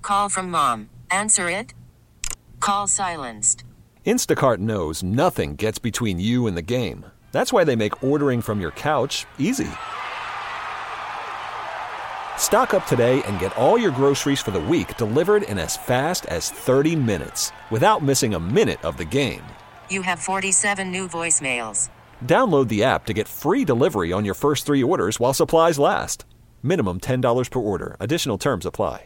Call from mom. Answer it. Call silenced. Instacart knows nothing gets between you and the game. That's why they make ordering from your couch easy. Stock up today and get all your groceries for the week delivered in as fast as 30 minutes without missing a minute of the game. You have 47 new voicemails. Download the app to get free delivery on your first 3 orders while supplies last. Minimum $10 per order. Additional terms apply.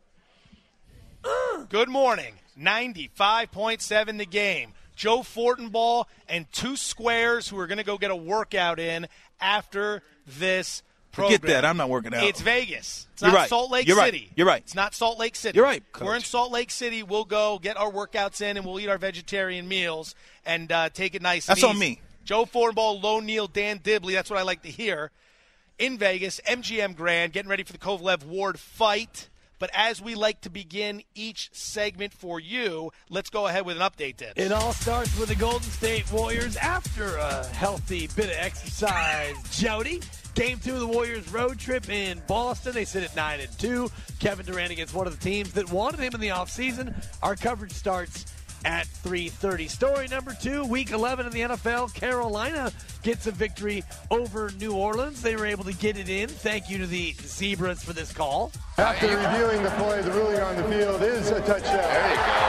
Good morning. 95.7 The Game. Joe Fortenbaugh and 2 squares who are going to go get a workout in after this program. Forget that. I'm not working out. It's Vegas. It's You're not right. Salt Lake You're City. Right. You're right. It's not Salt Lake City. You're right, Coach. We're in Salt Lake City. We'll go get our workouts in, and we'll eat our vegetarian meals and take it nice and easy. That's on me. Joe Fortenbaugh, Lone Neal, Dan Dibley. That's what I like to hear. In Vegas, MGM Grand, getting ready for the Kovalev-Ward fight. But as we like to begin each segment for you, let's go ahead with an update, Dibs. It all starts with the Golden State Warriors after a healthy bit of exercise. Jody, Game 2 of the Warriors road trip in Boston. They sit at 9-2. Kevin Durant against one of the teams that wanted him in the offseason. Our coverage starts at 3:30. Story number 2, Week 11 in the NFL. Carolina gets a victory over New Orleans. They were able to get it in. Thank you to the Zebras for this call. After reviewing the play, the ruling on the field is a touchdown. There you go.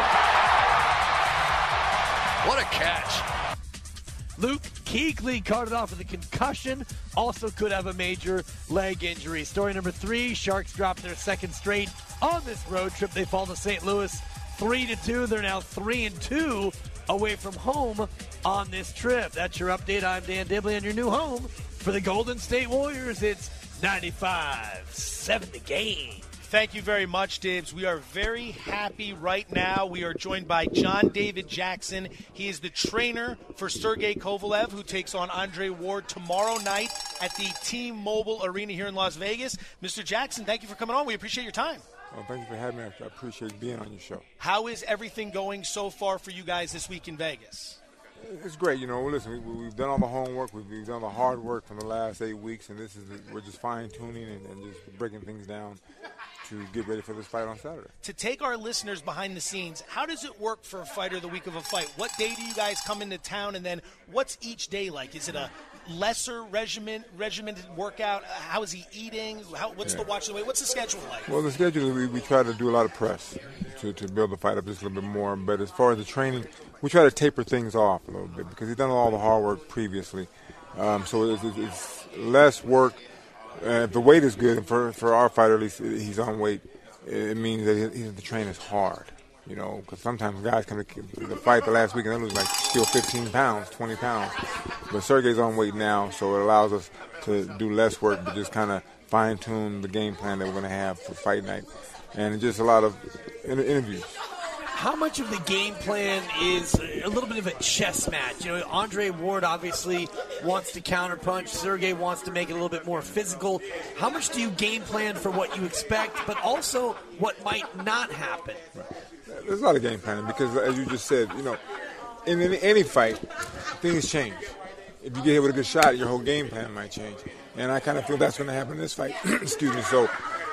What a catch. Luke Kuechly carted off with a concussion. Also could have a major leg injury. Story number 3, Sharks dropped their second straight on this road trip. They fall to St. Louis 3-2. They're now 3-2 away from home on this trip. That's your update. I'm Dan Dibley, and your new home for the Golden State Warriors. It's 95-7 The Game. Thank you very much, Dibs. We are very happy right now. We are joined by John David Jackson. He is the trainer for Sergey Kovalev, who takes on Andre Ward tomorrow night at the T-Mobile Arena here in Las Vegas. Mr. Jackson, thank you for coming on. We appreciate your time. Well, thank you for having me. I appreciate being on your show. How is everything going so far for you guys this week in Vegas? It's great. Listen, we've done all the homework. We've done the hard work from the last 8 weeks, and we're just fine-tuning and just breaking things down to get ready for this fight on Saturday. To take our listeners behind the scenes, how does it work for a fighter the week of a fight? What day do you guys come into town, and then what's each day like? Is it a lesser regimented workout? How is he eating? What's the watch the way? What's the schedule like? Well, the schedule is we try to do a lot of press to build the fight up just a little bit more. But as far as the training, we try to taper things off a little bit because he's done all the hard work previously. So it's less work. If the weight is good, and for our fighter, at least he's on weight, it means that he has to train as hard. Because sometimes guys come to the fight the last week and they lose still 15 pounds, 20 pounds. But Sergey's on weight now, so it allows us to do less work, but just kind of fine-tune the game plan that we're going to have for fight night. And just a lot of interviews. How much of the game plan is a little bit of a chess match? Andre Ward obviously wants to counterpunch. Sergey wants to make it a little bit more physical. How much do you game plan for what you expect, but also what might not happen? Right. There's a lot of game planning because, as you just said, in any fight, things change. If you get hit with a good shot, your whole game plan might change. And I kind of feel that's going to happen in this fight. Excuse me. So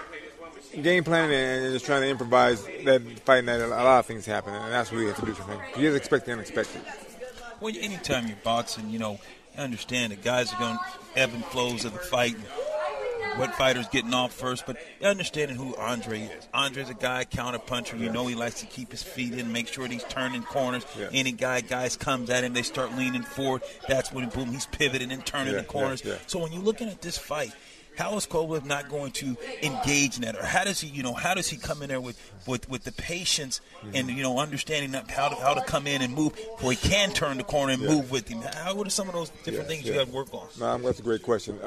game planning and just trying to improvise that fight night, a lot of things happen, and that's what we have to do for him. You just expect the unexpected. Well, anytime you're boxing, I understand that guys are going to ebb and flows of the fight, what fighter's getting off first, but understanding who Andre is. Andre's a guy, counter-puncher. He likes to keep his feet in, make sure that he's turning corners. Yeah. Any guys comes at him, they start leaning forward. That's when, boom, he's pivoting and turning the corners. Yeah. So when you're looking at this fight, how is Kovalev not going to engage in that? Or how does he come in there with the patience and, understanding how to come in and move where he can turn the corner and move with him? What are some of those different things you got to work on? No, that's a great question.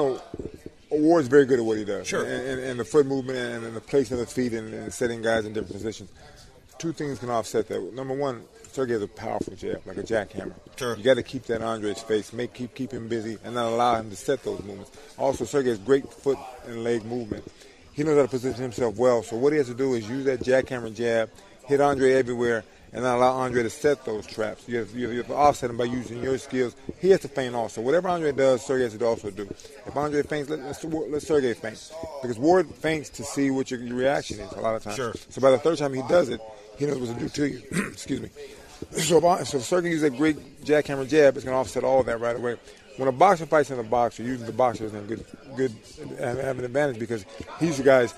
Ward's very good at what he does. Sure. And the foot movement and the placement of the feet and setting guys in different positions. Two things can offset that. Number one, Sergey has a powerful jab, like a jackhammer. Sure. You got to keep that in Andre's face, keep him busy, and not allow him to set those movements. Also, Sergey has great foot and leg movement. He knows how to position himself well, so what he has to do is use that jackhammer jab, hit Andre everywhere, and not allow Andre to set those traps. You have to offset him by using your skills. He has to feint also. Whatever Andre does, Sergey has to also do. If Andre feints, let Sergey feint. Because Ward feints to see what your reaction is a lot of times. Sure. So by the third time he does it, he knows what to do to you. Excuse me. So if Sergey uses a great jackhammer jab, it's going to offset all of that right away. When a boxer fights in the boxer, usually the boxer is in good have an advantage because he's the guys.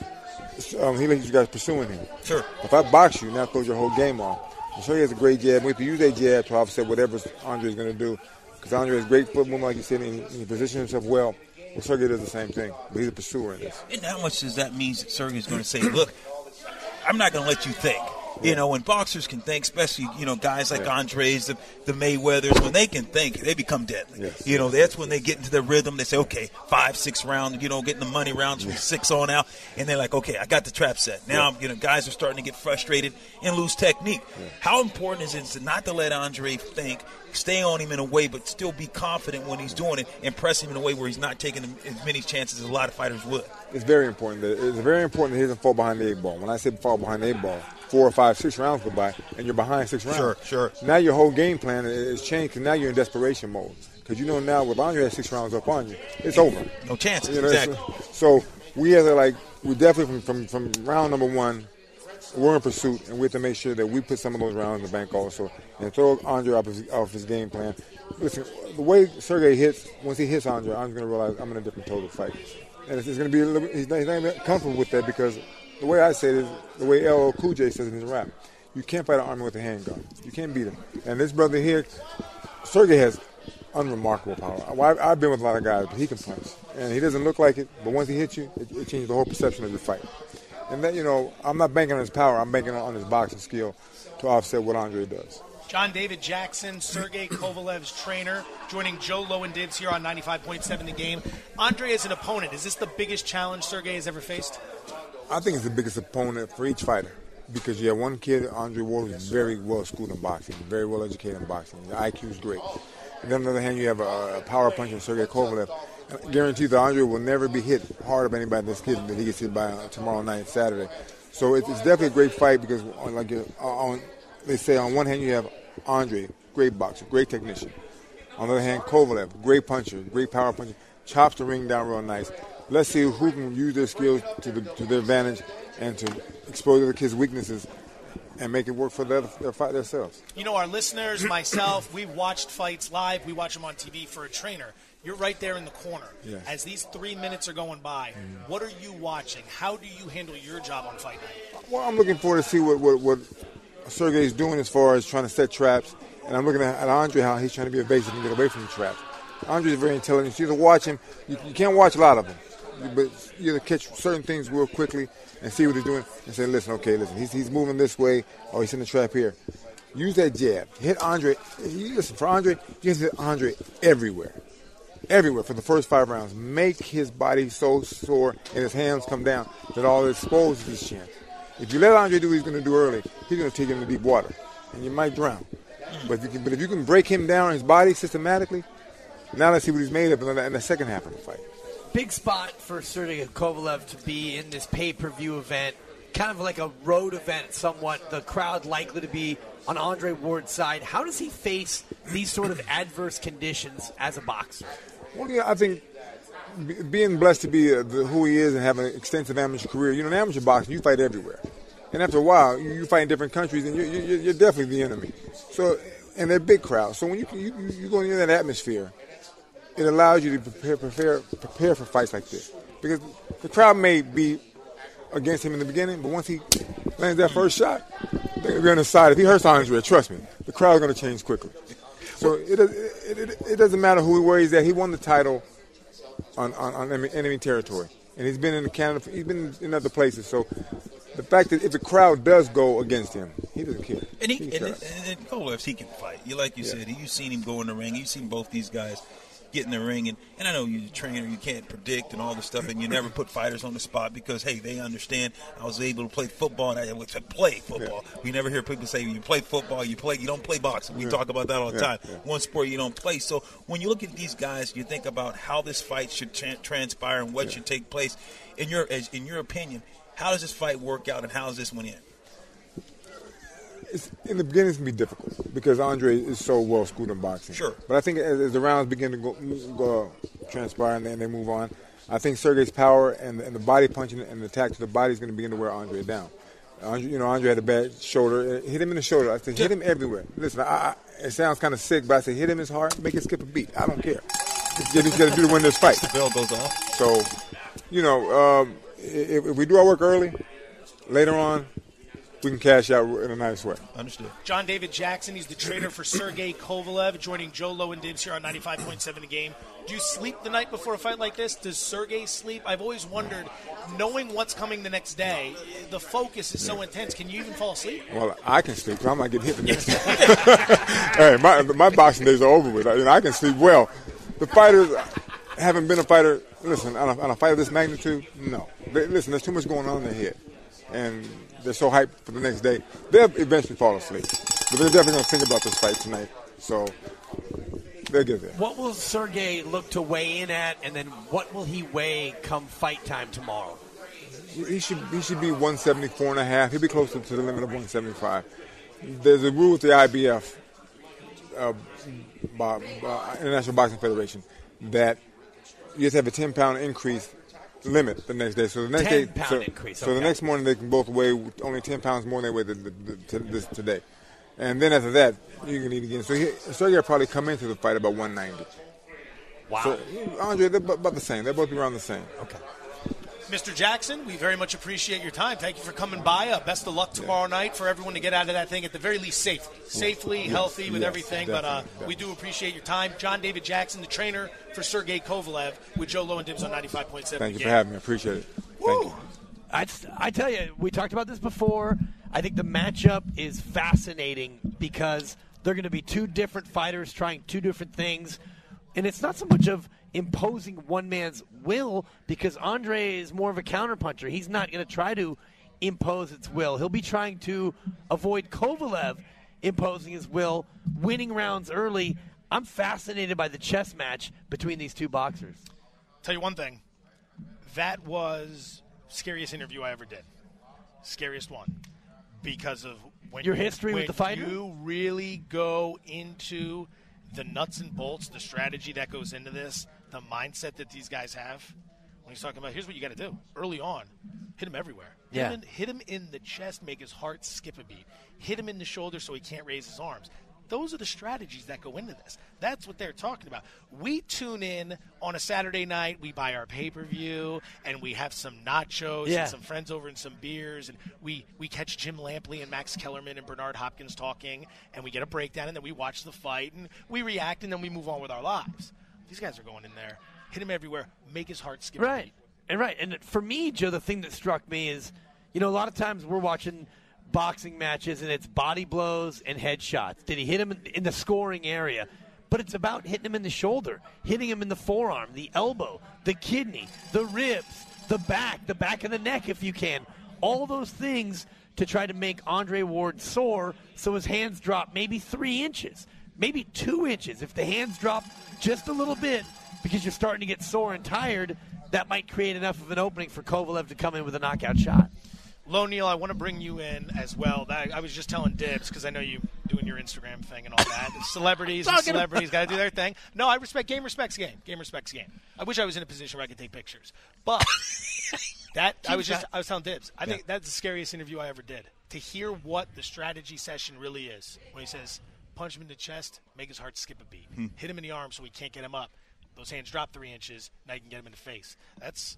He lets you guys pursuing him. Sure. If I box you, now throws your whole game off. And Sergey has a great jab. We have to use that jab to offset whatever Andre is going to do. Because Andre has great foot movement, like you said, and he positions himself well. Well, Sergey does the same thing, but he's a pursuer in this. And how much does that mean that Sergey is going to say, look, I'm not going to let you think. You know, when boxers can think, especially, you know, guys like Andres, the Mayweathers, when they can think, they become deadly. Yes. You know, that's when they get into their rhythm. They say, okay, 5, 6 rounds, you know, getting the money rounds from 6 on out. And they're like, okay, I got the trap set. Now, you know, guys are starting to get frustrated and lose technique. Yeah. How important is it not to let Andre think, stay on him in a way, but still be confident when he's doing it and press him in a way where he's not taking as many chances as a lot of fighters would? It's very important. It's very important that he doesn't fall behind the 8 ball. When I say fall behind the 8 ball, 4 or 5, 6 rounds go by, and you're behind 6 rounds. Sure. Now your whole game plan is changed, and now you're in desperation mode. Because you know now with Andre has 6 rounds up on you, it's over. No chances, you know, exactly. So we have to we definitely from round number 1, we're in pursuit, and we have to make sure that we put some of those rounds in the bank also, and throw Andre off his game plan. Listen, the way Sergey hits, once he hits Andre, I'm going to realize I'm in a different total fight, and it's going to be a little. He's not going to be comfortable with that because the way I say it is the way LL Cool J says in his rap. You can't fight an army with a handgun. You can't beat him. And this brother here, Sergey has unremarkable power. I've been with a lot of guys, but he can punch. And he doesn't look like it, but once he hits you, it changes the whole perception of your fight. And that, you know, I'm not banking on his power. I'm banking on his boxing skill to offset what Andre does. John David Jackson, Sergey Kovalev's trainer, joining Joe Lowen Dibs here on 95.7 The Game. Andre as an opponent, is this the biggest challenge Sergey has ever faced? I think it's the biggest opponent for each fighter. Because you have one kid, Andre Ward, who's very well schooled in boxing, very well educated in boxing. The IQ is great. And then on the other hand, you have a power puncher, Sergey Kovalev. I guarantee that Andre will never be hit harder by anybody this kid that he gets hit by tomorrow night, Saturday. So it's definitely a great fight because, they say on one hand you have Andre, great boxer, great technician. On the other hand, Kovalev, great puncher, great power puncher, chops the ring down real nice. Let's see who can use their skills to their advantage and to expose the kids' weaknesses and make it work for their fight themselves. You know, our listeners, myself, we've watched fights live. We watch them on TV for a trainer. You're right there in the corner. Yes. As these 3 minutes are going by, what are you watching? How do you handle your job on fight night? Well, I'm looking forward to see what Sergey's doing as far as trying to set traps. And I'm looking at Andre, how he's trying to be evasive and get away from the traps. Andre's very intelligent. You have to watch him. You can't watch a lot of him. But you have to catch certain things real quickly and see what he's doing and say, listen, he's moving this way or he's in the trap here. Use that jab. Hit Andre. Listen, for Andre, you have to hit Andre everywhere. Everywhere for the first 5 rounds. Make his body so sore and his hands come down that all it exposes his chin. If you let Andre do what he's going to do early, he's going to take him to deep water and you might drown. But if you can break him down, his body systematically, now let's see what he's made of in the second half of the fight. Big spot for Sergey Kovalev to be in this pay-per-view event, kind of like a road event somewhat, the crowd likely to be on Andre Ward's side. How does he face these sort of adverse conditions as a boxer? Well, yeah, I think being blessed to be who he is and have an extensive amateur career, you know, in amateur boxing, you fight everywhere. And after a while, you fight in different countries, and you're definitely the enemy. So, and they're big crowds. So when you go into that atmosphere, it allows you to prepare for fights like this. Because the crowd may be against him in the beginning, but once he lands that first shot, they're on his side. If he hurts Andre, trust me, the crowd is going to change quickly. So it doesn't matter where he's at. He won the title on enemy territory. And he's been in Canada, he's been in other places. So the fact that if the crowd does go against him, he doesn't care. And Kovalev, he can fight. Like you said, you've seen him go in the ring. You've seen both these guys get in the ring, and I know you're a trainer, you can't predict and all this stuff, and you never put fighters on the spot because, hey, they understand I was able to play football, and I was to play football. Yeah. We never hear people say, you play football, you don't play boxing. We talk about that all the time. Yeah. One sport you don't play. So when you look at these guys, you think about how this fight should transpire and what should take place. In your opinion, how does this fight work out, and how does this one end? in the beginning, it's going to be difficult because Andre is so well schooled in boxing. Sure. But I think as the rounds begin to go transpire and they move on, I think Sergey's power and the body punching and the attack to the body is going to begin to wear Andre down. Andre had a bad shoulder. Hit him in the shoulder. I said, hit him everywhere. Listen, it sounds kind of sick, but I said, hit him his heart, make it skip a beat. I don't care. You just got to do to win this fight. The bell goes off. So, if we do our work early, later on, we can cash out in a nice way. Understood. John David Jackson, he's the trainer for Sergey Kovalev, joining Joe Low and Dibs here on 95.7 The Game. Do you sleep the night before a fight like this? Does Sergey sleep? I've always wondered, knowing what's coming the next day, the focus is so intense. Can you even fall asleep? Well, I can sleep, because I might get hit the next day. Hey, my boxing days are over with. I can sleep well. The fighters haven't been a fighter. Listen, on a fight of this magnitude, no. Listen, there's too much going on in their head. And they're so hyped for the next day. They'll eventually fall asleep. But they're definitely going to think about this fight tonight. So they'll get there. What will Sergey look to weigh in at, and then what will he weigh come fight time tomorrow? He should be 174.5. He'll be closer to the limit of 175. There's a rule with the IBF, International Boxing Federation, that you have to have a 10-pound increase limit the next day. So the next day, increase. So the next morning they can both weigh only 10 pounds more than they weigh today. And then after that, you can eat again. So Sergey will probably come into the fight about 190. Wow. So Andre, they're about the same. They'll both be around the same. Okay. Mr. Jackson, we very much appreciate your time. Thank you for coming by. Best of luck tomorrow night for everyone to get out of that thing at the very least safely, healthy with everything. Definitely. But we do appreciate your time. John David Jackson, the trainer for Sergey Kovalev, with Joe Low and Dibs on 95.7. Thank you for having me. I appreciate it. Thank you. I tell you, we talked about this before. I think the matchup is fascinating because they're going to be two different fighters trying two different things. And it's not so much of imposing one man's will because Andre is more of a counterpuncher. He's not going to try to impose its will. He'll be trying to avoid Kovalev imposing his will, winning rounds early. I'm fascinated by the chess match between these two boxers. Tell you one thing. That was the scariest interview I ever did. Scariest one. Because of when your history with the fighter? You really go into the nuts and bolts, the strategy that goes into this, the mindset that these guys have. When he's talking about, here's what you got to do. Early on, hit him everywhere. Hit him in the chest, make his heart skip a beat. Hit him in the shoulder so he can't raise his arms. Those are the strategies that go into this. That's what they're talking about. We tune in on a Saturday night. We buy our pay-per-view, and we have some nachos and some friends over and some beers. And we catch Jim Lampley and Max Kellerman and Bernard Hopkins talking, and we get a breakdown, and then we watch the fight, and we react, and then we move on with our lives. These guys are going in there, hit him everywhere, make his heart skip a beat. And for me, Joe, the thing that struck me is, a lot of times we're watching boxing matches and it's body blows and headshots. Did he hit him in the scoring area? But it's about hitting him in the shoulder, hitting him in the forearm, the elbow, the kidney, the ribs, the back of the neck if you can. All those things to try to make Andre Ward sore so his hands drop maybe 3 inches, maybe 2 inches. If the hands drop just a little bit because you're starting to get sore and tired, that might create enough of an opening for Kovalev to come in with a knockout shot. Lo Neal, I want to bring you in as well. I was just telling Dibs, because I know you doing your Instagram thing and all that. Celebrities got to do their thing. No, I respect game respects game. Game respects game. I wish I was in a position where I could take pictures. But I was telling Dibs, I think that's the scariest interview I ever did. To hear what the strategy session really is. When he says, punch him in the chest, make his heart skip a beat. Hit him in the arm so he can't get him up. Those hands drop 3 inches, now you can get him in the face. That's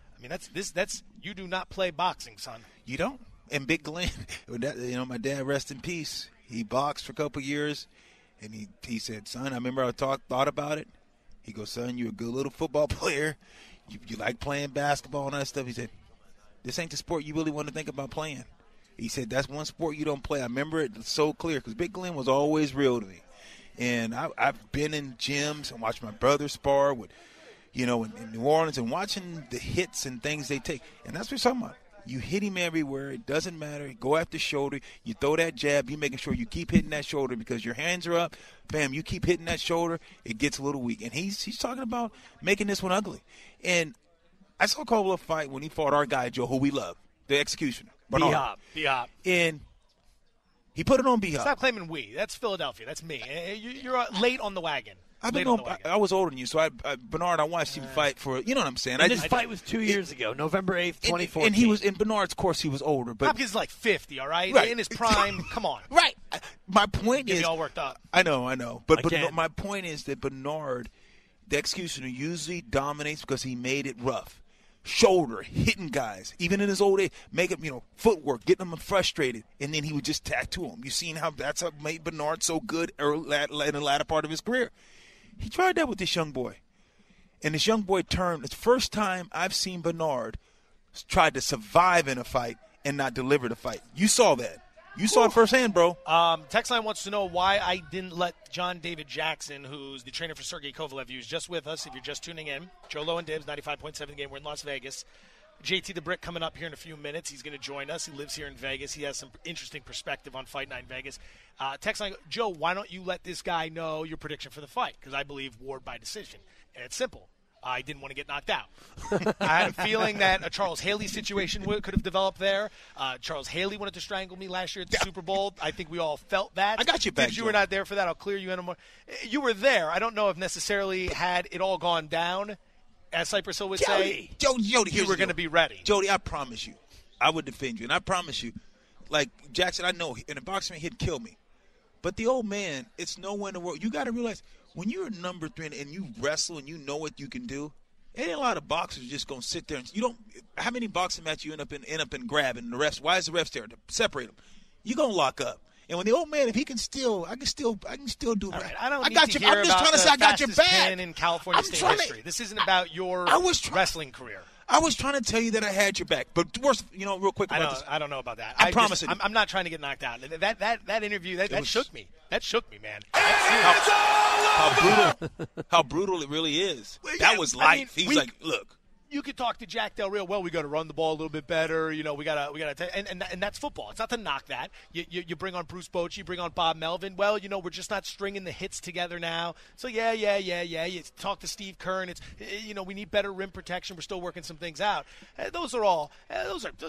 you do not play boxing, son. You don't. And Big Glenn, my dad, rest in peace. He boxed for a couple years, and he said, son, I remember I thought about it. He goes, son, you're a good little football player. You like playing basketball and that stuff. He said, this ain't the sport you really want to think about playing. He said, that's one sport you don't play. I remember it so clear because Big Glenn was always real to me. And I've been in gyms and watched my brother spar with, in New Orleans and watching the hits and things they take. And that's what we're talking about. You hit him everywhere. It doesn't matter. Go after shoulder. You throw that jab. You're making sure you keep hitting that shoulder because your hands are up. Bam, you keep hitting that shoulder. It gets a little weak. And he's talking about making this one ugly. And I saw Kovalev fight when he fought our guy, Joe, who we love, the executioner. B-Hop. And He put it on B-Hop. Stop claiming we. That's Philadelphia. That's me. You're late on the wagon. I was older than you, so Bernard, I watched him fight for, you know what I'm saying? And this fight was 2 years ago, November 8th, 2014. And he was, in Bernard's course, he was older. But Hopkins is like 50, all right? Right. In his prime, come on. Right. My point Get is. me all worked up. I know. But my point is that Bernard, the executioner, usually dominates because he made it rough. Shoulder, hitting guys, even in his old age, make him, footwork, getting them frustrated, and then he would just tattoo him. You've seen how that's what made Bernard so good in the latter part of his career. He tried that with this young boy. And this young boy turned. It's the first time I've seen Bernard try to survive in a fight and not deliver the fight. You saw that. You saw it firsthand, bro. Text line wants to know why I didn't let John David Jackson, who's the trainer for Sergey Kovalev, who's just with us. If you're just tuning in, Joe Low and Dibs, 95.7 game. We're in Las Vegas. JT the Brick coming up here in a few minutes. He's going to join us. He lives here in Vegas. He has some interesting perspective on Fight Night in Vegas. Text line, Joe, why don't you let this guy know your prediction for the fight? Because I believe Ward by decision. And it's simple. I didn't want to get knocked out. I had a feeling that a Charles Haley situation could have developed there. Charles Haley wanted to strangle me last year at the Super Bowl. I think we all felt that. I got you back, If you were not there for that, I'll clear you anymore. You were there. I don't know if necessarily had it all gone down, as Cypress Hill would say, Jody, you were going to be ready. Jody, I promise you, I would defend you. And I promise you, like Jackson, I know in a boxing ring, he'd kill me. But the old man, it's nowhere in the world. You got to realize, when you're number 3 and you wrestle and you know what you can do, ain't a lot of boxers just going to sit there. And you don't. How many boxing matches you end up in grabbing the refs? Why is the refs there? To separate them. You're going to lock up. And when the old man, if he can still, I can still do it. Right, I don't need got to you. hear I'm just about trying to say I got your fastest back. pin in California state history. This isn't about your wrestling career. I was trying to tell you that I had your back. But worse, real quick about this. I don't know about that. I promise it. I'm not trying to get knocked out. That interview, that shook me. That shook me, man. How brutal it really is. That was life. He was like, look. You could talk to Jack Del Rio. Well, we got to run the ball a little bit better. We got to, and that's football. It's not to knock that. You bring on Bruce Bochy, you bring on Bob Melvin. Well, we're just not stringing the hits together now. So yeah. You talk to Steve Kerr, and it's we need better rim protection. We're still working some things out. Those are all those are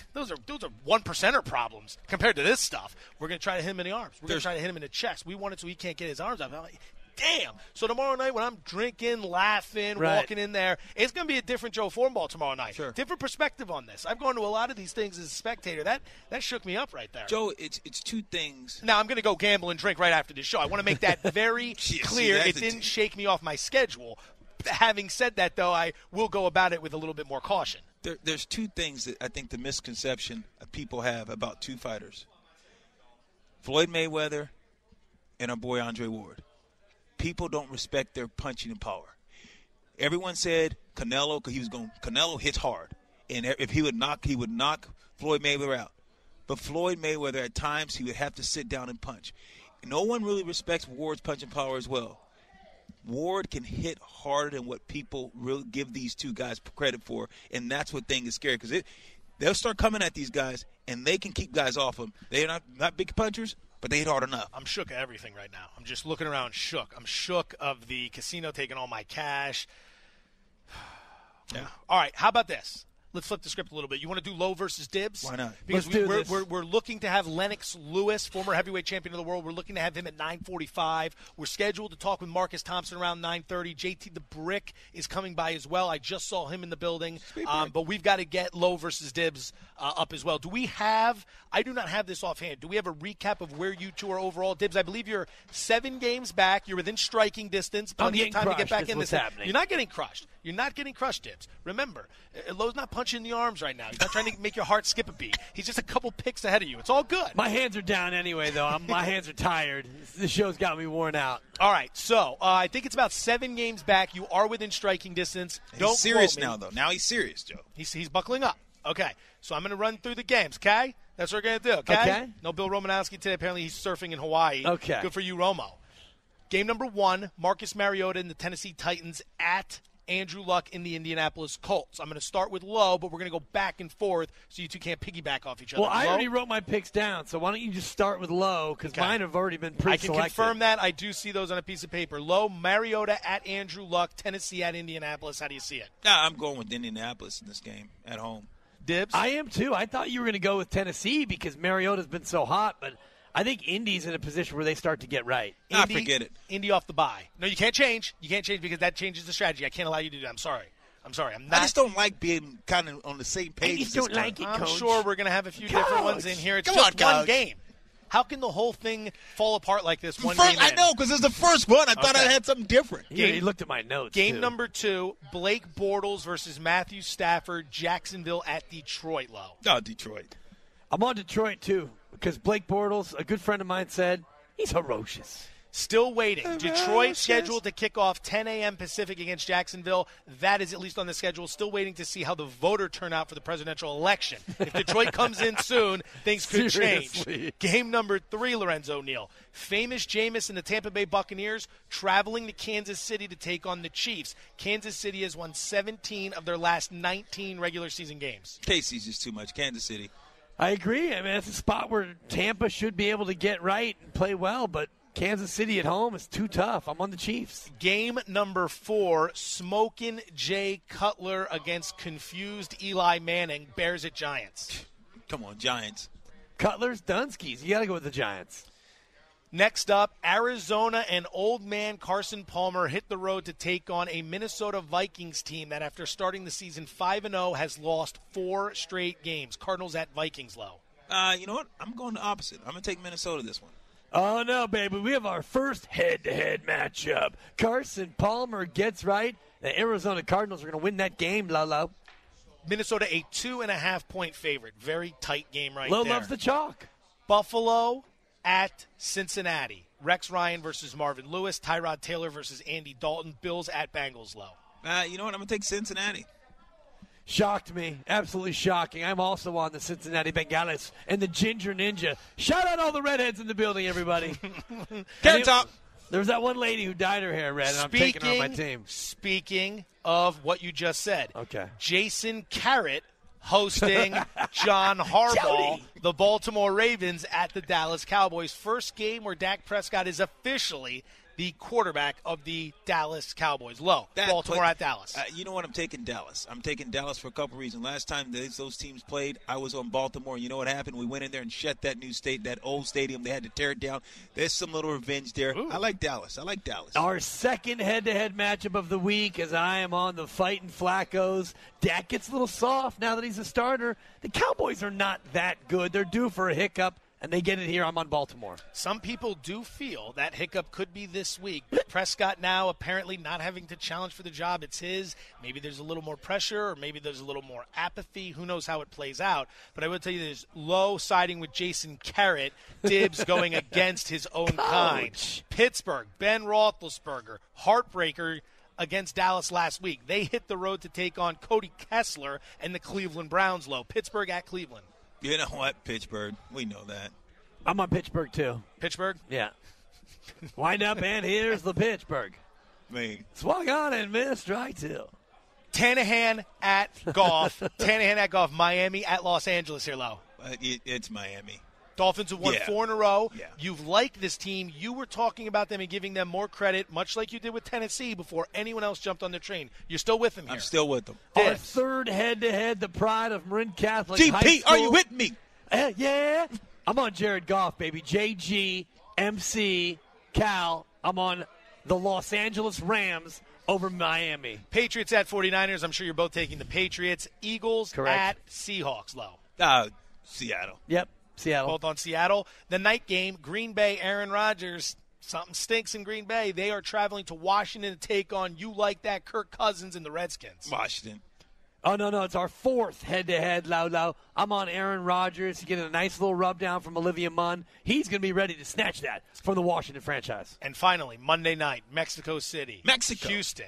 1%er problems compared to this stuff. We're going to try to hit him in the arms. We're going to try to hit him in the chest. We want it so he can't get his arms up. Damn. So tomorrow night when I'm drinking, laughing, walking in there, it's going to be a different Joe Formball tomorrow night. Sure. Different perspective on this. I've gone to a lot of these things as a spectator. That shook me up right there. Joe, it's two things. Now I'm going to go gamble and drink right after this show. I want to make that very clear. It didn't shake me off my schedule. Having said that, though, I will go about it with a little bit more caution. There's two things that I think the misconception people have about two fighters. Floyd Mayweather and our boy Andre Ward. People don't respect their punching and power. Everyone said Canelo, because Canelo hits hard. And if he would knock Floyd Mayweather out. But Floyd Mayweather, at times, he would have to sit down and punch. No one really respects Ward's punching power as well. Ward can hit harder than what people really give these two guys credit for, and that's what thing is scary, because they'll start coming at these guys, and they can keep guys off them. They're not big punchers, but they hit hard enough. I'm shook at everything right now. I'm just looking around shook. I'm shook of the casino taking all my cash. Yeah. All right, how about this? Let's flip the script a little bit. You want to do Low versus Dibs? Why not? Because Let's do this. We're looking to have Lennox Lewis, former heavyweight champion of the world. We're looking to have him at 9:45. We're scheduled to talk with Marcus Thompson around 9:30. JT the Brick is coming by as well. I just saw him in the building. But we've got to get Low versus Dibs up as well. I do not have this offhand. Do we have a recap of where you two are overall? Dibs, I believe you're 7 games back. You're within striking distance. Plenty of time to get back in this. Happening. You're not getting crushed. You're not getting crushed, Dibs. Remember, Low's not punching the arms right now. He's not trying to make your heart skip a beat. He's just a couple picks ahead of you. It's all good. My hands are down anyway, though. My hands are tired. The show's got me worn out. All right, so I think it's about 7 games back. You are within striking distance. He's serious now, though. Now he's serious, Joe. He's buckling up. Okay, so I'm going to run through the games, okay? That's what we're going to do, okay? No Bill Romanowski today. Apparently he's surfing in Hawaii. Okay. Good for you, Romo. Game number 1, Marcus Mariota and the Tennessee Titans at Andrew Luck in the Indianapolis Colts. I'm going to start with Low, but we're going to go back and forth so you two can't piggyback off each other. Well, I already wrote my picks down, so why don't you just start with Low, because mine have already been pre-selected. I can confirm that. I do see those on a piece of paper. Low, Mariota at Andrew Luck, Tennessee at Indianapolis. How do you see it? Nah, I'm going with Indianapolis in this game at home. Dibs? I am, too. I thought you were going to go with Tennessee because Mariota's been so hot, but I think Indy's in a position where they start to get right. Forget it. Indy off the bye. No, you can't change. You can't change because that changes the strategy. I can't allow you to do that. I'm sorry. I'm not. I just don't like being kind of on the same page. I just don't like it, I'm Coach. sure we're going to have a few different ones in here. It's Come just on, one Coach. game. How can the whole thing fall apart like this one game I in? know, because it's the first one. I thought I Okay. had something different. Yeah, you looked at my notes. Game too. number 2, Blake Bortles versus Matthew Stafford, Jacksonville at Detroit low. Oh, Detroit. I'm on Detroit, too, because Blake Bortles, a good friend of mine, said he's ferocious. Still waiting. Detroit scheduled to kick off 10 a.m. Pacific against Jacksonville. That is at least on the schedule. Still waiting to see how the voter turnout for the presidential election. If Detroit comes in soon, things could change. Seriously. Game number 3, Lorenzo Neal. Famous Jameis and the Tampa Bay Buccaneers traveling to Kansas City to take on the Chiefs. Kansas City has won 17 of their last 19 regular season games. Casey's just too much. Kansas City. I agree. I mean, it's a spot where Tampa should be able to get right and play well, but Kansas City at home is too tough. I'm on the Chiefs. Game number 4, Smokin' Jay Cutler against confused Eli Manning. Bears at Giants. Come on, Giants. Cutler's Dunskies. You got to go with the Giants. Next up, Arizona and old man Carson Palmer hit the road to take on a Minnesota Vikings team that after starting the season 5-0 has lost 4 straight games. Cardinals at Vikings low. You know what? I'm going the opposite. I'm going to take Minnesota this one. Oh, no, baby. We have our first head-to-head matchup. Carson Palmer gets right. The Arizona Cardinals are going to win that game, Lolo. Minnesota a 2.5-point favorite. Very tight game right Lo there. loves the chalk. Buffalo at Cincinnati. Rex Ryan versus Marvin Lewis. Tyrod Taylor versus Andy Dalton. Bills at Bengals low. You know what? I'm going to take Cincinnati. Shocked me. Absolutely shocking. I'm also on the Cincinnati Bengals and the Ginger Ninja. Shout out all the redheads in the building, everybody. Carrot Top. There was that one lady who dyed her hair red, and I'm taking her on my team. Speaking of what you just said, Okay. Jason Carrot hosting John Harbaugh, Jody. the Baltimore Ravens at the Dallas Cowboys. First game where Dak Prescott is officially the quarterback of the Dallas Cowboys. Low. Baltimore at Dallas. You know what? I'm taking Dallas. I'm taking Dallas for a couple reasons. Last time those teams played, I was on Baltimore. You know what happened? We went in there and shut that that old stadium. They had to tear it down. There's some little revenge there. Ooh. I like Dallas. Our second head-to-head matchup of the week, as I am on the Fighting Flaccos. Dak gets a little soft now that he's a starter. The Cowboys are not that good. They're due for a hiccup, and they get it here. I'm on Baltimore. Some people do feel that hiccup could be this week. Prescott now apparently not having to challenge for the job. It's his. Maybe there's a little more pressure or maybe there's a little more apathy. Who knows how it plays out. But I will tell you there's low siding with Jason Carrot. Dibs going against his own kind. Pittsburgh, Ben Roethlisberger, heartbreaker against Dallas last week. They hit the road to take on Cody Kessler and the Cleveland Browns low. Pittsburgh at Cleveland. You know what? Pittsburgh. We know that. I'm on Pittsburgh, too. Pittsburgh? Yeah. Wind up, and here's the Pittsburgh. Man. Swung on and missed right to. Tanahan at Goff. Tanahan at Goff. Miami at Los Angeles here, low. It's Miami. Dolphins have won 4 in a row. Yeah. You've liked this team. You were talking about them and giving them more credit, much like you did with Tennessee before anyone else jumped on the train. You're still with them here. I'm still with them. Our third head-to-head, the pride of Marin Catholic High GP, School. are you with me? Yeah. I'm on Jared Goff, baby. JG, MC, Cal. I'm on the Los Angeles Rams over Miami. Patriots at 49ers. I'm sure you're both taking the Patriots. Eagles Correct. at Seahawks, low. Seattle. Yep, Seattle. Both on Seattle. The night game, Green Bay, Aaron Rodgers. Something stinks in Green Bay. They are traveling to Washington to take on you like that Kirk Cousins and the Redskins. Washington. Oh, no, it's our fourth head-to-head, Lau. I'm on Aaron Rodgers. He's getting a nice little rub-down from Olivia Munn. He's going to be ready to snatch that from the Washington franchise. And finally, Monday night, Mexico City. Mexico. Houston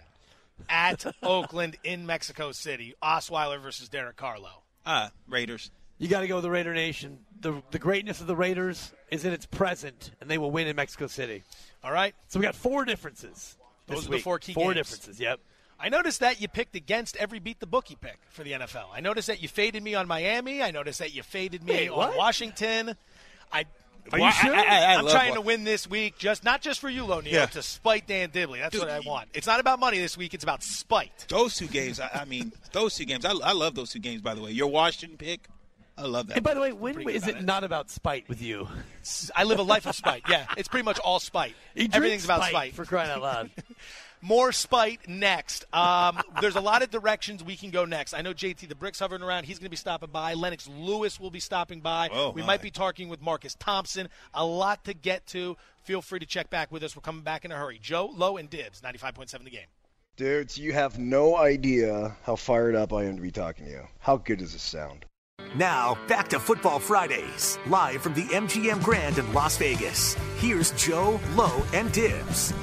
at Oakland in Mexico City. Osweiler versus Derek Carlo. Raiders. You got to go with the Raider Nation. The greatness of the Raiders is in its present, and they will win in Mexico City. All right. So we got 4 differences. Those this are week. the 4 key 4 games. differences, yep. I noticed that you picked against every beat the bookie pick for the NFL. I noticed that you faded me on Miami. I noticed that you faded me on what? Washington. Are you sure? I'm trying to win this week, not just for you, Lonio, to spite Dan Dibley. That's what I want. It's not about money this week. It's about spite. Those 2 games, those 2 games. I love those 2 games, by the way. Your Washington pick, I love that. And by the way, when is it not about spite with you? I live a life of spite. Yeah, it's pretty much all spite. Everything's about spite. For crying out loud. More spite next. There's a lot of directions we can go next. I know JT the Brick's hovering around. He's going to be stopping by. Lennox Lewis will be stopping by. We might be talking with Marcus Thompson. A lot to get to. Feel free to check back with us. We're coming back in a hurry. Joe, Lowe, and Dibbs, 95.7 The Game. Dudes, you have no idea how fired up I am to be talking to you. How good does this sound? Now, back to Football Fridays, live from the MGM Grand in Las Vegas. Here's Joe, Lowe, and Dibbs.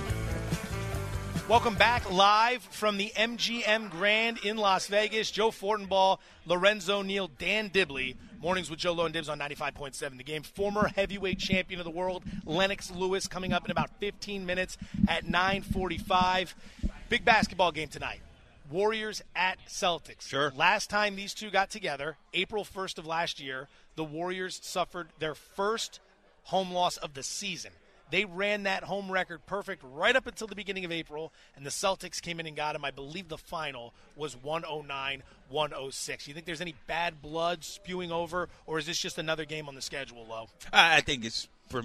Welcome back live from the MGM Grand in Las Vegas. Joe Fortenbaugh, Lorenzo Neal, Dan Dibley. Mornings with Joe, Lowe, and Dibbs on 95.7 The Game. Former heavyweight champion of the world, Lennox Lewis, coming up in about 15 minutes at 9:45. Big basketball game tonight. Warriors at Celtics. Sure. Last time these two got together, April 1st of last year, the Warriors suffered their first home loss of the season. They ran that home record perfect right up until the beginning of April, and the Celtics came in and got them. I believe the final was 109-106. You think there's any bad blood spewing over, or is this just another game on the schedule, Lowe? I think it's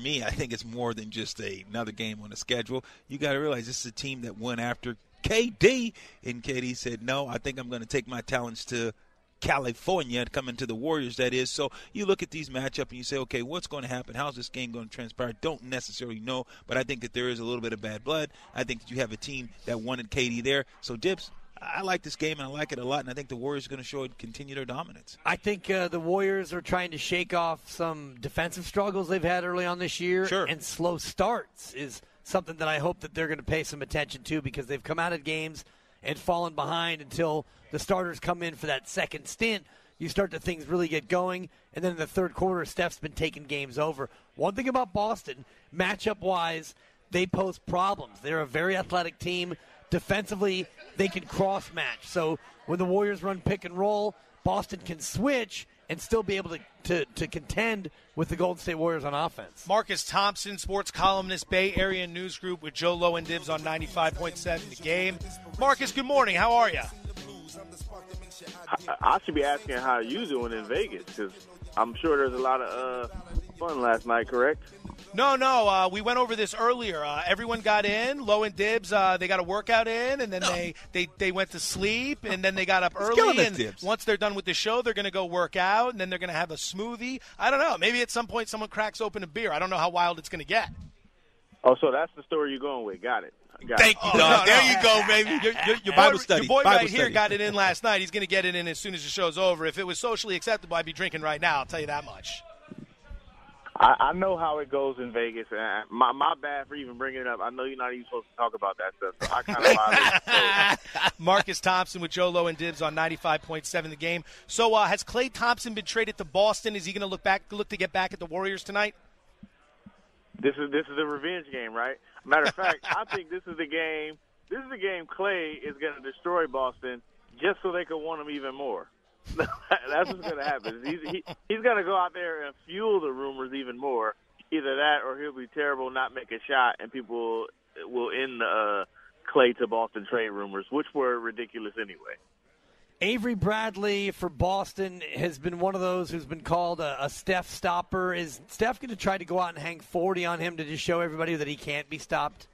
more than just another game on the schedule. You got to realize this is a team that went after KD, and KD said, no, I think I'm going to take my talents to California, coming to the Warriors, that is. So you look at these matchups and you say, okay, what's going to happen? How's this game going to transpire? Don't necessarily know, but I think that there is a little bit of bad blood. I think that you have a team that wanted KD there. So, Dibbs, I like this game, and I like it a lot, and I think the Warriors are going to show it, continue their dominance. I think the Warriors are trying to shake off some defensive struggles they've had early on this year, Sure. And slow starts is something that I hope that they're going to pay some attention to, because they've come out of games and fallen behind until the starters come in for that second stint. You start to things really get going, and then in the third quarter, Steph's been taking games over. One thing about Boston, matchup-wise, they pose problems. They're a very athletic team. Defensively, they can cross-match. So when the Warriors run pick and roll, Boston can switch and still be able to contend with the Golden State Warriors on offense. Marcus Thompson, sports columnist, Bay Area News Group, with Joe, Lowe, and Dibbs on 95.7 The Game. Marcus, good morning. How are you? I should be asking how you doing in Vegas, because I'm sure there's a lot of fun last night, correct? No. We went over this earlier. Everyone got in. Lowe and Dibbs, they got a workout in, and then they went to sleep, and then they got up early. And once they're done with the show, they're going to go work out, and then they're going to have a smoothie. I don't know. Maybe at some point someone cracks open a beer. I don't know how wild it's going to get. Oh, so that's the story you're going with. Got it. Thank you, Don. There you go, baby. Your Bible study. Your boy Bible right study. here got it in last night. He's going to get it in as soon as the show's over. If it was socially acceptable, I'd be drinking right now. I'll tell you that much. I know how it goes in Vegas, and my bad for even bringing it up. I know you're not even supposed to talk about that stuff, so I kind of Marcus Thompson with Joe, Lowe, and Dibbs on 95.7 The Game. So has Klay Thompson been traded to Boston? Is he going to look to get back at the Warriors tonight? This is a revenge game, right? Matter of fact, I think this is the game. This is the game Klay is going to destroy Boston just so they can want him even more. That's what's going to happen. He's going to go out there and fuel the rumors even more. Either that or he'll be terrible, not make a shot, and people will end the Klay to Boston trade rumors, which were ridiculous anyway. Avery Bradley for Boston has been one of those who's been called a Steph stopper. Is Steph going to try to go out and hang 40 on him to just show everybody that he can't be stopped?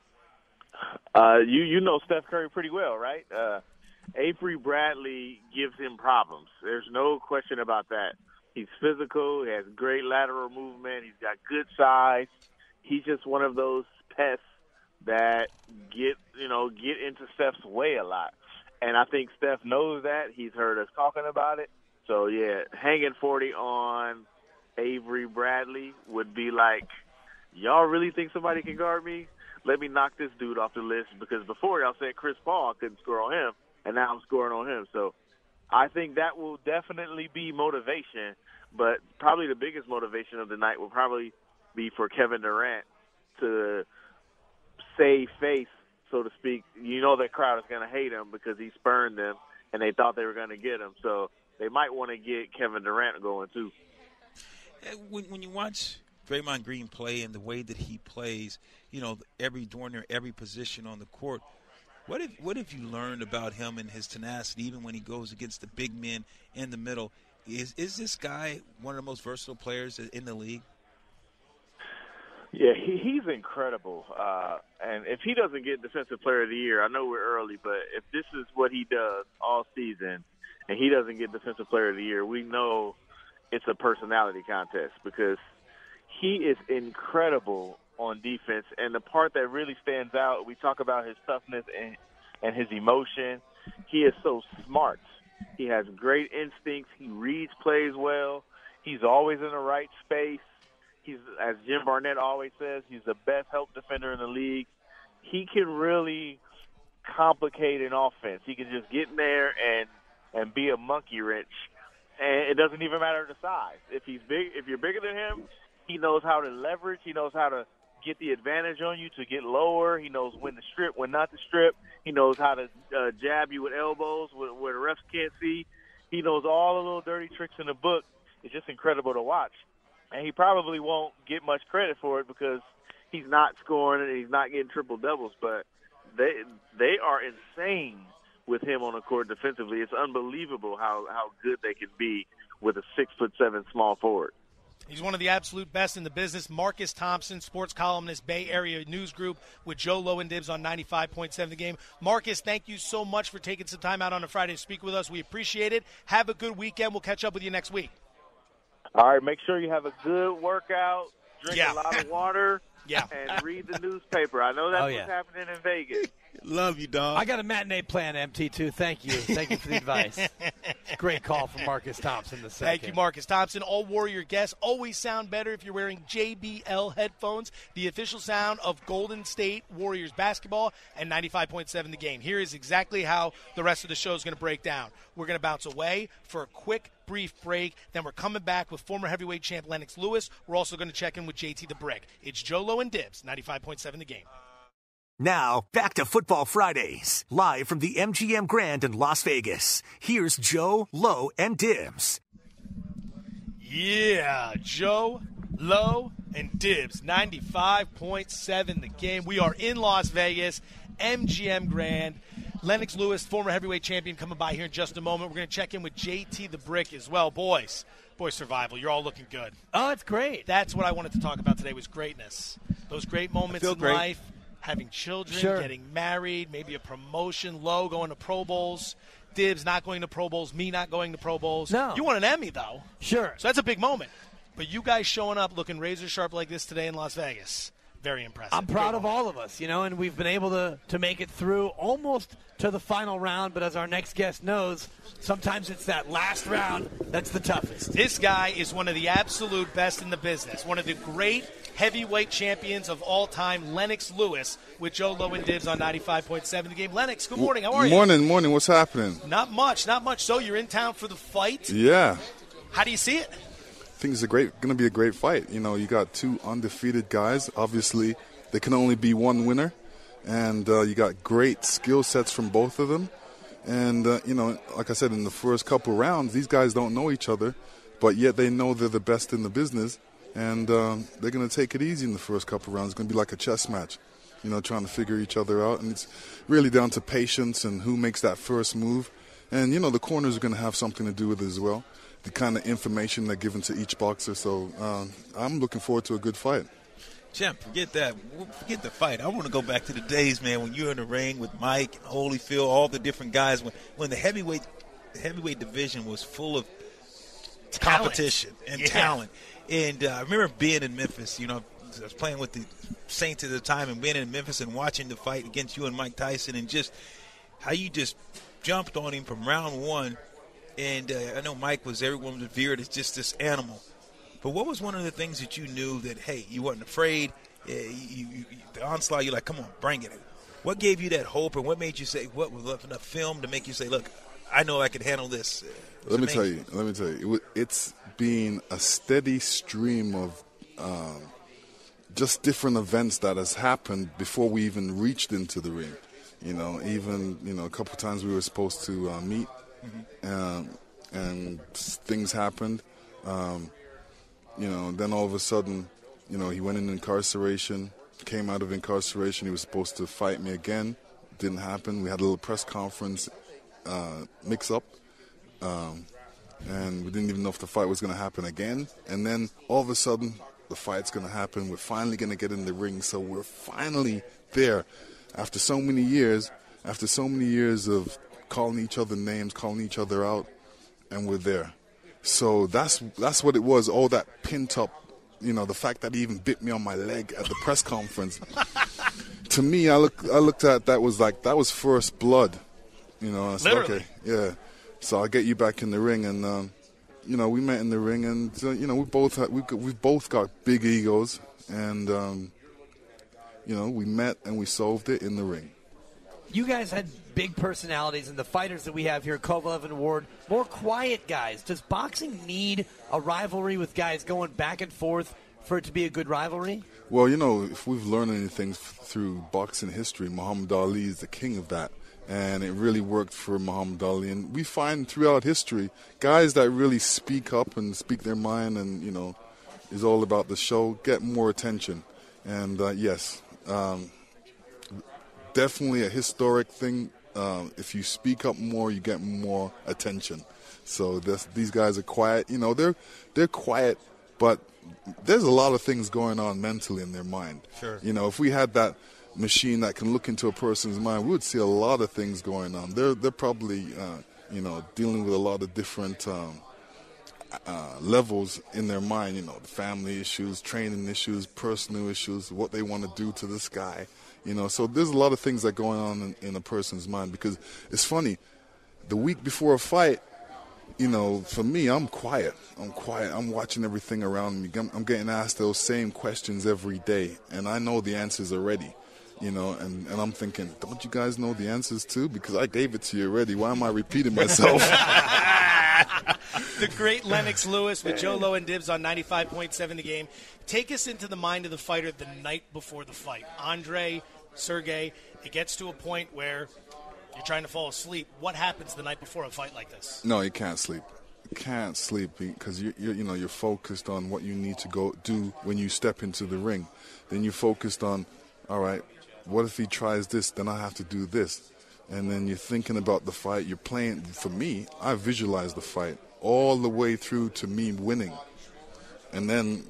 You know Steph Curry pretty well, right? Avery Bradley gives him problems. There's no question about that. He's physical. He has great lateral movement. He's got good size. He's just one of those pests that get into Steph's way a lot. And I think Steph knows that. He's heard us talking about it. So, yeah, hanging 40 on Avery Bradley would be like, y'all really think somebody can guard me? Let me knock this dude off the list, because before y'all said Chris Paul couldn't score on him, and now I'm scoring on him. So I think that will definitely be motivation, but probably the biggest motivation of the night will probably be for Kevin Durant to save face, so to speak. You know that crowd is going to hate him because he spurned them, and they thought they were going to get him. So they might want to get Kevin Durant going too. When you watch Draymond Green play and the way that he plays, every position on the court, what have you learned about him and his tenacity, even when he goes against the big men in the middle? Is this guy one of the most versatile players in the league? Yeah, he's incredible. And if he doesn't get Defensive Player of the Year, I know we're early, but if this is what he does all season and he doesn't get Defensive Player of the Year, we know it's a personality contest because he is incredible on defense. And the part that really stands out, we talk about his toughness and his emotion. He is so smart. He has great instincts. He reads plays well. He's always in the right space. He's, as Jim Barnett always says, he's the best help defender in the league. He can really complicate an offense. He can just get in there and be a monkey wrench. And it doesn't even matter the size. If you're bigger than him, he knows how to leverage. He knows how to get the advantage on you to get lower. He knows when to strip, when not to strip. He knows how to jab you with elbows where the refs can't see. He knows all the little dirty tricks in the book. It's just incredible to watch. And he probably won't get much credit for it because he's not scoring and he's not getting triple doubles. But they are insane with him on the court defensively. It's unbelievable how good they can be with a 6'7" small forward. He's one of the absolute best in the business. Marcus Thompson, sports columnist, Bay Area News Group with Joe Lowe and Dibs on 95.7 The Game. Marcus, thank you so much for taking some time out on a Friday to speak with us. We appreciate it. Have a good weekend. We'll catch up with you next week. All right, make sure you have a good workout, drink a lot of water, and read the newspaper. I know that's what's happening in Vegas. Love you, dog. I got a matinee plan, MT2. Thank you. Thank you for the advice. Great call from Marcus Thompson the second. Thank you, Marcus Thompson. All Warrior guests always sound better if you're wearing JBL headphones, the official sound of Golden State Warriors basketball and 95.7 The Game. Here is exactly how the rest of the show is going to break down. We're going to bounce away for a quick, brief break. Then we're coming back with former heavyweight champ Lennox Lewis. We're also going to check in with JT the Brick. It's Joe Lowe and Dibs, 95.7 The Game. Now, back to Football Fridays, live from the MGM Grand in Las Vegas. Here's Joe, Lowe, and Dibs. Yeah, Joe, Lowe, and Dibs, 95.7 The Game. We are in Las Vegas, MGM Grand. Lennox Lewis, former heavyweight champion, coming by here in just a moment. We're going to check in with JT the Brick as well. Boys, Survival, you're all looking good. Oh, it's great. That's what I wanted to talk about today was greatness. Those great moments in life. Having children, getting married, maybe a promotion, Low going to Pro Bowls, Dibs not going to Pro Bowls, me not going to Pro Bowls. No. You won an Emmy, though. Sure. So that's a big moment. But you guys showing up looking razor sharp like this today in Las Vegas, very impressive. I'm proud of all of us, and we've been able to make it through almost to the final round. But as our next guest knows, sometimes it's that last round that's the toughest. This guy is one of the absolute best in the business, one of the great heavyweight champions of all time, Lennox Lewis, with Joe Lowe and Dibs on 95.7 The Game. Lennox, good morning. How are you? Morning. What's happening? Not much. So you're in town for the fight? Yeah. How do you see it? I think it's going to be a great fight. You got two undefeated guys. Obviously, there can only be one winner. And you got great skill sets from both of them. And, like I said, in the first couple rounds, these guys don't know each other, but yet they know they're the best in the business. And they're going to take it easy in the first couple rounds. It's going to be like a chess match, trying to figure each other out. And it's really down to patience and who makes that first move. And, the corners are going to have something to do with it as well, the kind of information they're given to each boxer. So I'm looking forward to a good fight. Champ, forget that. Forget the fight. I want to go back to the days, man, when you were in the ring with Mike and Holyfield, all the different guys, when the heavyweight division was full of competition and talent. And I remember being in Memphis, I was playing with the Saints at the time and being in Memphis and watching the fight against you and Mike Tyson and just how you just jumped on him from round one. And I know Mike was everyone revered as just this animal. But what was one of the things that you knew that, hey, you weren't afraid, the onslaught, you're like, come on, bring it. What gave you that hope and what made you say, what was enough film to make you say, look, I know I can handle this? Let me tell you, it's been a steady stream of just different events that has happened before we even reached into the ring. A couple of times we were supposed to meet, and things happened. Then all of a sudden, he went in incarceration, came out of incarceration. He was supposed to fight me again. Didn't happen. We had a little press conference mix-up. and we didn't even know if the fight was going to happen again. And then all of a sudden, the fight's going to happen. We're finally going to get in the ring. So we're finally there after so many years of calling each other names, calling each other out, and we're there. So that's what it was, all that pent up, the fact that he even bit me on my leg at the press conference. To me, I looked at that was first blood. I said, okay, yeah. So I'll get you back in the ring, and we met in the ring, and we've both got big egos, and we met and we solved it in the ring. You guys had big personalities, and the fighters that we have here, Kovalev and Ward, more quiet guys. Does boxing need a rivalry with guys going back and forth for it to be a good rivalry? Well, if we've learned anything through boxing history, Muhammad Ali is the king of that. And it really worked for Muhammad Ali. And we find throughout history, guys that really speak up and speak their mind and, is all about the show, get more attention. And, yes, definitely a historic thing. If you speak up more, you get more attention. So these guys are quiet. They're quiet, but there's a lot of things going on mentally in their mind. Sure. If we had that machine that can look into a person's mind, we would see a lot of things going on. They're probably, dealing with a lot of different levels in their mind, the family issues, training issues, personal issues, what they want to do to this guy. So there's a lot of things that are going on in a person's mind, because it's funny, the week before a fight, for me, I'm quiet. I'm watching everything around me. I'm getting asked those same questions every day, and I know the answers already. And I'm thinking, don't you guys know the answers too? Because I gave it to you already. Why am I repeating myself? The great Lennox Lewis with Joe Low and Dibs on 95.7 The Game. Take us into the mind of the fighter the night before the fight. Andre, Sergey, it gets to a point where you're trying to fall asleep. What happens the night before a fight like this? No, you can't sleep. You can't sleep because you're focused on what you need to go do when you step into the ring. Then you're focused on, all right, what if he tries this? Then I have to do this. And then you're thinking about the fight. You're playing. For me, I visualize the fight all the way through to me winning. And then,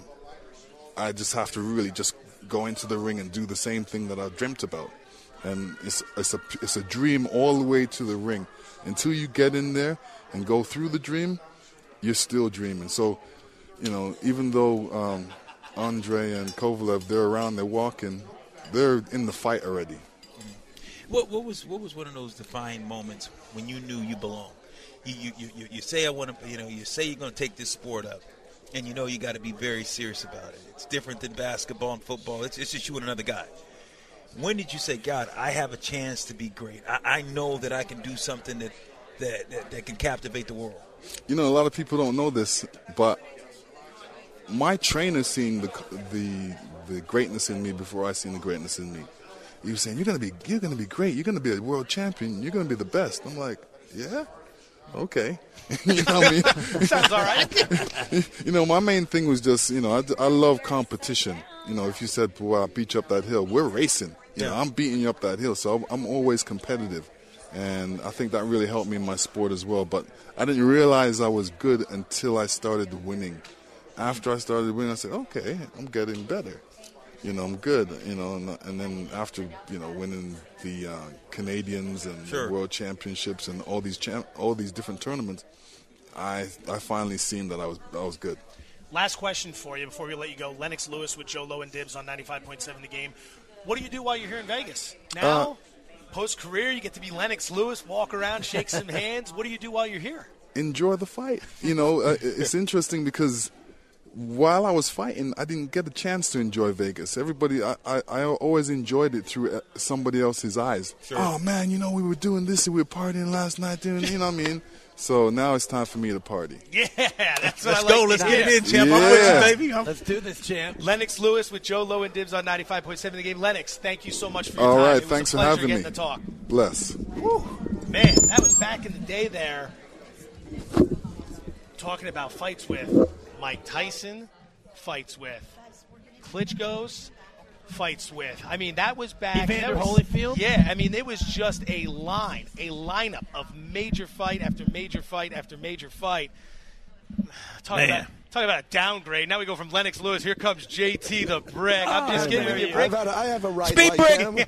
I just have to really just go into the ring and do the same thing that I dreamt about. And it's a dream all the way to the ring. Until you get in there and go through the dream, you're still dreaming. So, even though Andre and Kovalev, they're around, they're walking, they're in the fight already. What was one of those defining moments when you knew you belonged? You say I want to, you say you're going to take this sport up, and you got to be very serious about it. It's different than basketball and football. It's just you and another guy. When did you say, God, I have a chance to be great? I know that I can do something that can captivate the world. A lot of people don't know this, but my trainer seen the greatness in me before I seen the greatness in me. He was saying, you're gonna be great. You're gonna be a world champion. You're gonna be the best. I'm like, yeah, okay. You know what I mean? Sounds all right. My main thing was just, I love competition. If you said, well, I beat you up that hill, we're racing. I'm beating you up that hill, so I'm always competitive. And I think that really helped me in my sport as well. But I didn't realize I was good until I started winning. After I started winning, I said, okay, I'm getting better. I'm good, and then after, winning the Canadians and sure. World Championships and all these different tournaments, I finally seen that I was good. Last question for you before we let you go. Lennox Lewis with Joe Low and Dibs on 95.7 The Game. What do you do while you're here in Vegas? Now, post-career, you get to be Lennox Lewis, walk around, shake some hands. What do you do while you're here? Enjoy the fight. It's interesting because while I was fighting, I didn't get a chance to enjoy Vegas. Everybody, I always enjoyed it through somebody else's eyes. Sure. Oh, man, we were doing this and we were partying last night, you know what I mean? So now it's time for me to party. Yeah, that's what Let's I go. like. Let's get it in, champ. Yeah. I'm with you, baby. Let's do this, champ. Lennox Lewis with Joe Low and Dibs on 95.7 The Game. Lennox, thank you so much for your All time. right, It was thanks a for pleasure having getting me. to talk. Bless. Whew. Man, that was back in the day there. Talking about fights with Mike Tyson, fights with Klitschko's, fights with. I mean, that was back. Evander Holyfield? Yeah, I mean, it was just a lineup of major fight after major fight after major fight. Talk about a downgrade. Now we go from Lennox Lewis. Here comes JT the Brick. I'm just giving you a brick. I have a right Speed like brick. him.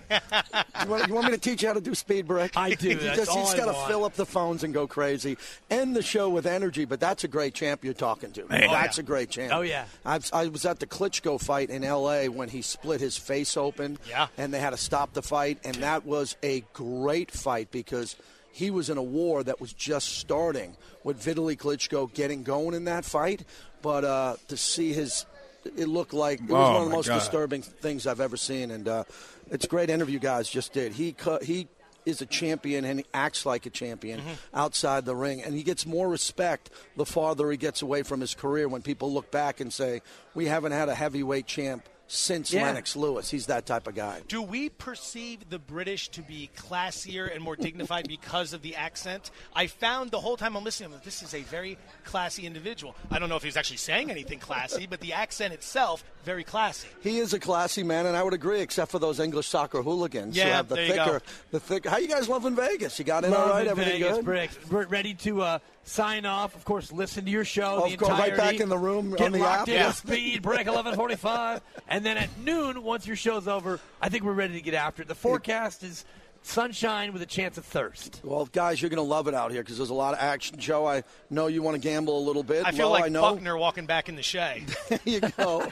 You want me to teach you how to do speed brick? I do. He's got to fill up the phones and go crazy. End the show with energy, but that's a great champ you're talking to. That's a great champ. Oh, yeah. I was at the Klitschko fight in L.A. when he split his face open. Yeah. And they had to stop the fight, and that was a great fight because he was in a war that was just starting with Vitaly Klitschko getting going in that fight. But to see it looked like it was one of the most disturbing things I've ever seen. And it's a great interview guys just did. He is a champion and he acts like a champion outside the ring. And he gets more respect the farther he gets away from his career when people look back and say, we haven't had a heavyweight champ since Lennox Lewis. He's that type of guy. Do we perceive the British to be classier and more dignified because of the accent? I found the whole time I'm listening, this is a very classy individual. I don't know if he was actually saying anything classy, but the accent itself, very classy. He is a classy man, and I would agree, except for those English soccer hooligans who Yeah, have the there you go. thicker. How you guys loving Vegas? You got in all right? Everything Vegas, good? Brick. We're ready to sign off. Of course, listen to your show. Of course, right back in the room Get on the locked app. in with Speed Brick 11:45, and then at noon, once your show's over, I think we're ready to get after it. The forecast is sunshine with a chance of thirst. Well, guys, you're going to love it out here because there's a lot of action. Joe, I know you want to gamble a little bit. I feel Lo, like I know. Buckner walking back in the shade. There you go.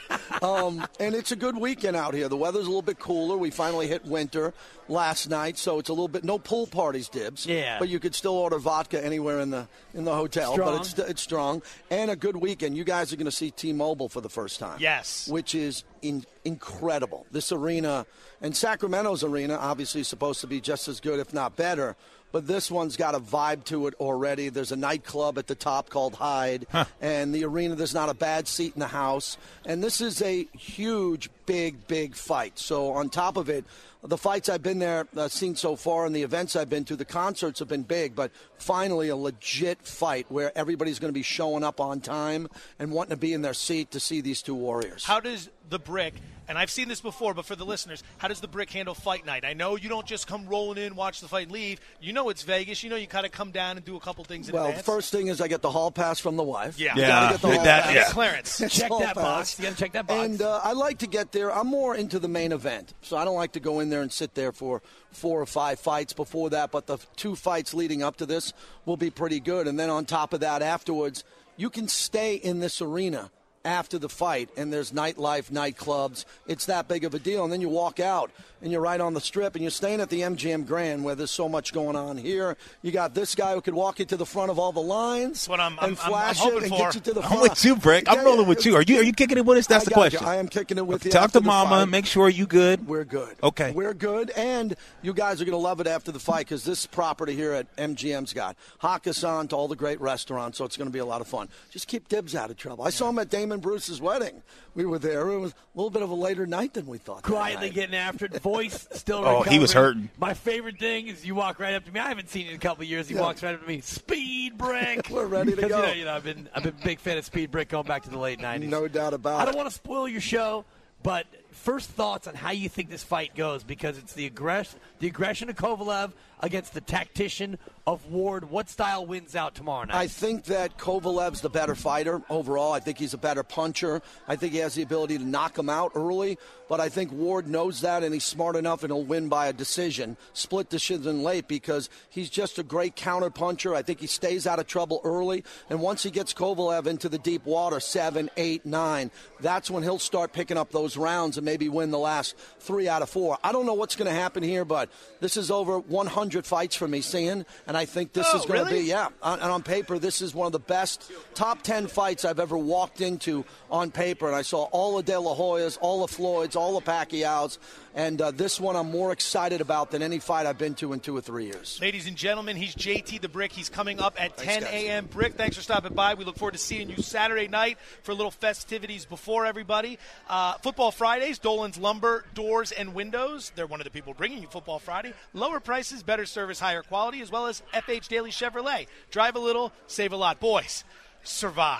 And it's a good weekend out here. The weather's a little bit cooler. We finally hit winter last night, so it's a little bit no pool parties, Dibs. Yeah. But you could still order vodka anywhere in the hotel. Strong. But it's strong and a good weekend. You guys are going to see T-Mobile for the first time. Yes. Which is incredible. This arena and Sacramento's arena obviously is supposed to be just as good, if not better. But this one's got a vibe to it already. There's a nightclub at the top called Hyde. And the arena, there's not a bad seat in the house. And this is a huge, big fight. So on top of it, the fights I've been there, seen so far, and the events I've been to, the concerts have been big, but finally a legit fight where everybody's going to be showing up on time and wanting to be in their seat to see these two warriors. How does the Brick, and I've seen this before, but for the listeners, how does the Brick handle fight night? I know you don't just come rolling in, watch the fight, and leave. You know it's Vegas. You know you kind of come down and do a couple things in advance. Well, first thing is I get the hall pass from the wife. Yeah. You gotta get the hall pass. Get clearance. Check Hall that pass. box. You got to check that box. And I like to get there. I'm more into the main event, so I don't like to go in there and sit there for 4 or 5 fights before that. But the 2 fights leading up to this will be pretty good. And then on top of that, afterwards, you can stay in this arena after the fight, and there's nightlife, nightclubs. It's that big of a deal. And then you walk out, and you're right on the strip, and you're staying at the MGM Grand where there's so much going on here. You got this guy who could walk you to the front of all the lines and flash hoping it and for. get you to the front. I'm with you, Brick. I'm rolling with you. Are you kicking it with us? That's the question. I am kicking it with you. Talk after to the Mama. fight. Make sure you good. We're good. Okay. We're good, and you guys are going to love it after the fight because this property here at MGM's got Hakkasan to all the great restaurants, so it's going to be a lot of fun. Just keep Dibs out of trouble. I saw him at Damon Bruce's wedding. We were there. It was a little bit of a later night than we thought. Quietly getting after it. Voice still Oh, he was recovering. hurting. My favorite thing is you walk right up to me. I haven't seen you in a couple of years. He walks right up to me. Speed Brick. We're ready to go. You know, I've been a big fan of Speed Brick going back to the late 90s. No doubt about it. I don't want to spoil your show, but first thoughts on how you think this fight goes, because it's the aggression of Kovalev against the tactician of Ward. What style wins out tomorrow night? I think that Kovalev's the better fighter overall. I think he's a better puncher. I think he has the ability to knock him out early, but I think Ward knows that, and he's smart enough, and he'll win by a decision, split decision late, because he's just a great counter puncher. I think he stays out of trouble early, and once he gets Kovalev into the deep water, 7, 8, 9, that's when he'll start picking up those rounds and maybe win the last 3 out of 4. I don't know what's going to happen here, but this is over 100 fights for me, seeing, and I think this is going to be, and on paper, this is one of the best top 10 fights I've ever walked into on paper, and I saw all the De La Hoyas, all the Floyds, all the Pacquiaos, and this one I'm more excited about than any fight I've been to in 2 or 3 years. Ladies and gentlemen, he's JT the Brick. He's coming up at 10 guys. a.m. Brick, thanks for stopping by. We look forward to seeing you Saturday night for little festivities before everybody. Football Fridays, Dolan's Lumber, Doors, and Windows. They're one of the people bringing you Football Friday. Lower prices, better service, higher quality, as well as FH Daily Chevrolet. Drive a little, save a lot. Boys, survive.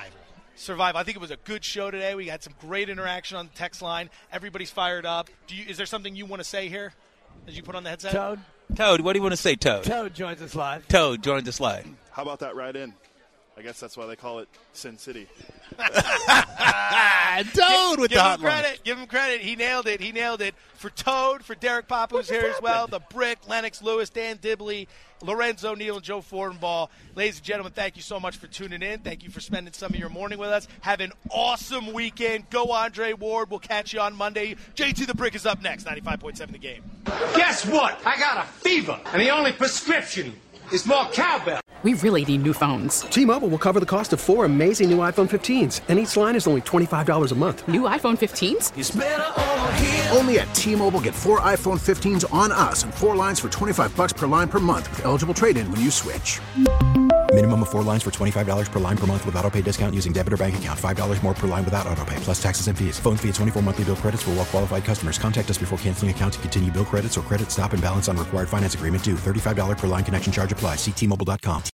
survive. I think it was a good show today. We had some great interaction on the text line. Everybody's fired up. Is there something you want to say here as you put on the headset? Toad, what do you want to say, Toad? Toad joins us live. Toad joins us live. How about that ride in? I guess that's why they call it Sin City. Toad with the hotline. Give him credit. He nailed it. For Toad, for Derek Papa, who's here as well, the Brick, Lennox Lewis, Dan Dibley, Lorenzo Neal, and Joe Fortenbaugh. Ladies and gentlemen, thank you so much for tuning in. Thank you for spending some of your morning with us. Have an awesome weekend. Go Andre Ward. We'll catch you on Monday. JT the Brick is up next, 95.7 The Game. Guess what? I got a fever, and the only prescription is more cowbell. We really need new phones. T-Mobile will cover the cost of 4 amazing new iPhone 15s, and each line is only $25 a month. New iPhone 15s? It's better over here. Only at T-Mobile, get 4 iPhone 15s on us and 4 lines for $25 per line per month with eligible trade-in when you switch. Minimum of 4 lines for $25 per line per month with autopay discount using debit or bank account. $5 more per line without autopay, plus taxes and fees. Phone fee at 24 monthly bill credits for well-qualified customers. Contact us before canceling account to continue bill credits or credit stop and balance on required finance agreement due. $35 per line connection charge applies. See T-Mobile.com.